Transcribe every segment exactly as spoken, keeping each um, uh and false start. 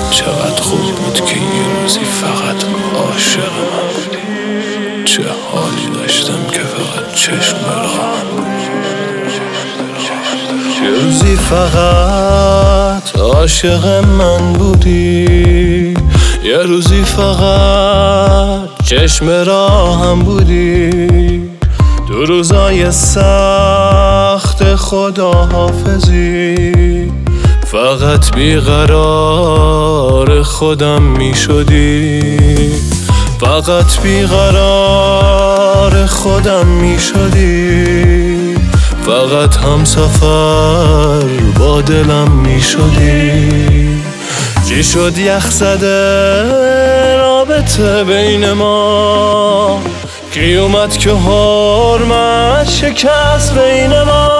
چقدر خوب بود که یه روزی فقط عاشق من بودی. چه حالی داشتم که فقط چشم راهم. یه روزی فقط عاشق من بودی، یه روزی فقط چشم راهم بودی. دو روزای سخت خداحافظی، فقط بیقرار خودم می شدی، فقط بیقرار خودم می شدی، فقط هم سفر با دلم می شدی. چی شد یخ زده رابطه بین ما، کی اومد که حرمت شکست بین ما.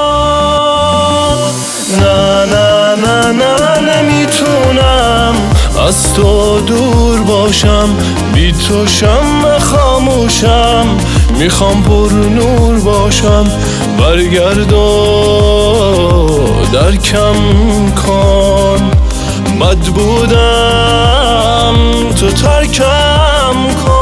نه نه نه نه نمیتونم از تو دور باشم، بی تو شمع خاموشم، میخوام پر نور باشم. برگرد و درکم کن، بد بودم تو ترکم کن.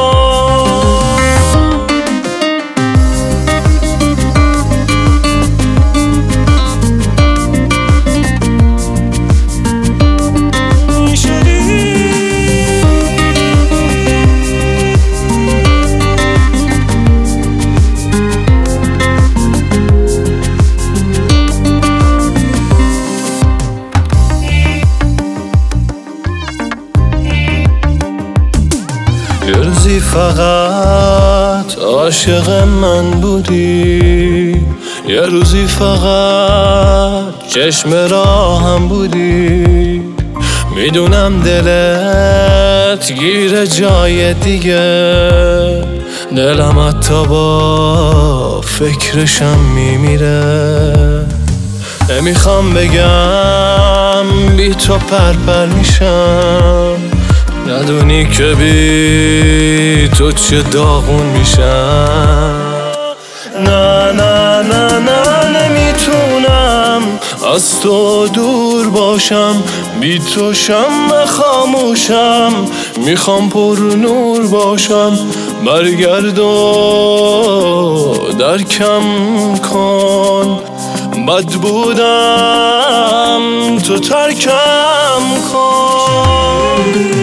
یه روزی فقط عاشق من بودی، یه روزی فقط چشم راهم بودی. میدونم دلت گیر جای دیگه، دلم حتی با فکرشم میمیره. نمیخوام بگم بی تو پرپر میشم، ندونی که بی تو چه داغون میشم. نه نه نه نه نمیتونم از تو دور باشم، بی تو شمع خاموشم، میخوام پر نور باشم. برگرد و درکم کن، بد بودم تو ترکم کن.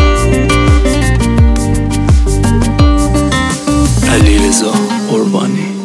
علیرضا قربانی.